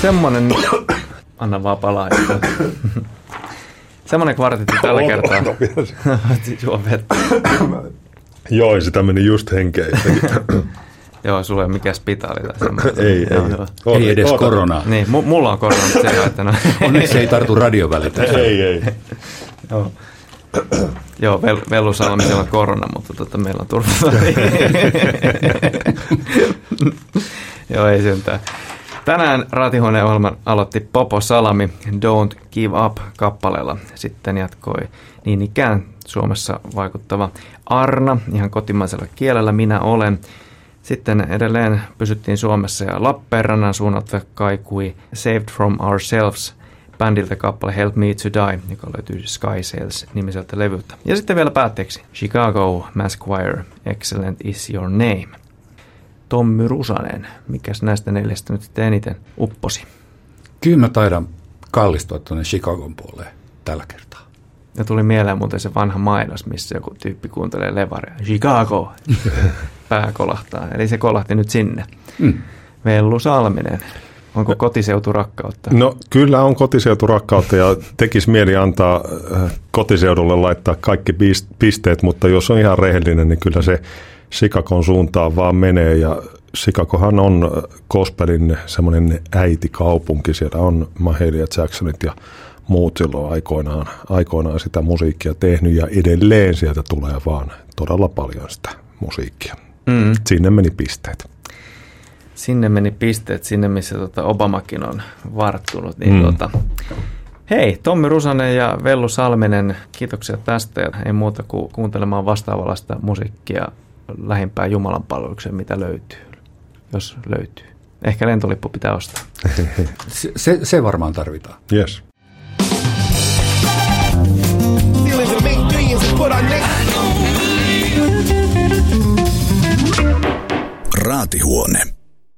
semmonen, anna vaan palaa. Semmonen kvartetti tällä kertaa. Juo vettä. Joo, sitä meni just henkeen. Joo, sulla ei ole mikään spitaali tai semmoinen. Ei edes koronaa. Niin, mulla on korona, mutta se haittanut. Onneksi ei tartu radiovälitykseen. Ei. Joo, Vellu Salmisella on korona, mutta meillä on turvata. Joo, ei sentään. Tänään Raatihuoneen ohjelman aloitti Popo Salami Don't Give Up -kappaleella. Sitten jatkoi niin ikään Suomessa vaikuttava Arna, ihan kotimaisella kielellä Minä olen. Sitten edelleen pysyttiin Suomessa ja Lappeenrannan suunnalta kaikui Saved from Ourselves -bändiltä kappale Help Me to Die, joka löytyy Sky Sales -nimiseltä levyltä. Ja sitten vielä päätteeksi Chicago Mass Choir, Excellent is your name. Tommy Rusanen, mikäs näistä neljästä nyt sitten eniten upposi? Kyllä mä taidan kallistua tuonne Chicagon puoleen tällä kertaa. Ja tuli mieleen muuten se vanha mainos, missä joku tyyppi kuuntelee levaria. Chicago! Pää kolahtaa. Eli se kolahti nyt sinne. Vellu Salminen. Onko kotiseuturakkautta? No kyllä on kotiseuturakkautta ja tekisi mieli antaa kotiseudulle laittaa kaikki pisteet, mutta jos on ihan rehellinen, niin kyllä se Chicagon suuntaan vaan menee ja Chicagohan on gospelin semmoinen äitikaupunki. Siellä on Mahalia Jacksonit ja muut silloin aikoinaan sitä musiikkia tehnyt ja edelleen sieltä tulee vaan todella paljon sitä musiikkia. Sinne meni pisteet. Sinne meni pisteet, sinne missä Obamakin on varttunut. Niin hei, Tommi Rusanen ja Vellu Salminen, kiitoksia tästä ja ei muuta kuin kuuntelemaan vastaavanlaista musiikkia lähimpään jumalanpalvelukseen, mitä löytyy, jos löytyy. Ehkä lentolippu pitää ostaa. Se varmaan tarvitaan. Yes. Raatihuone.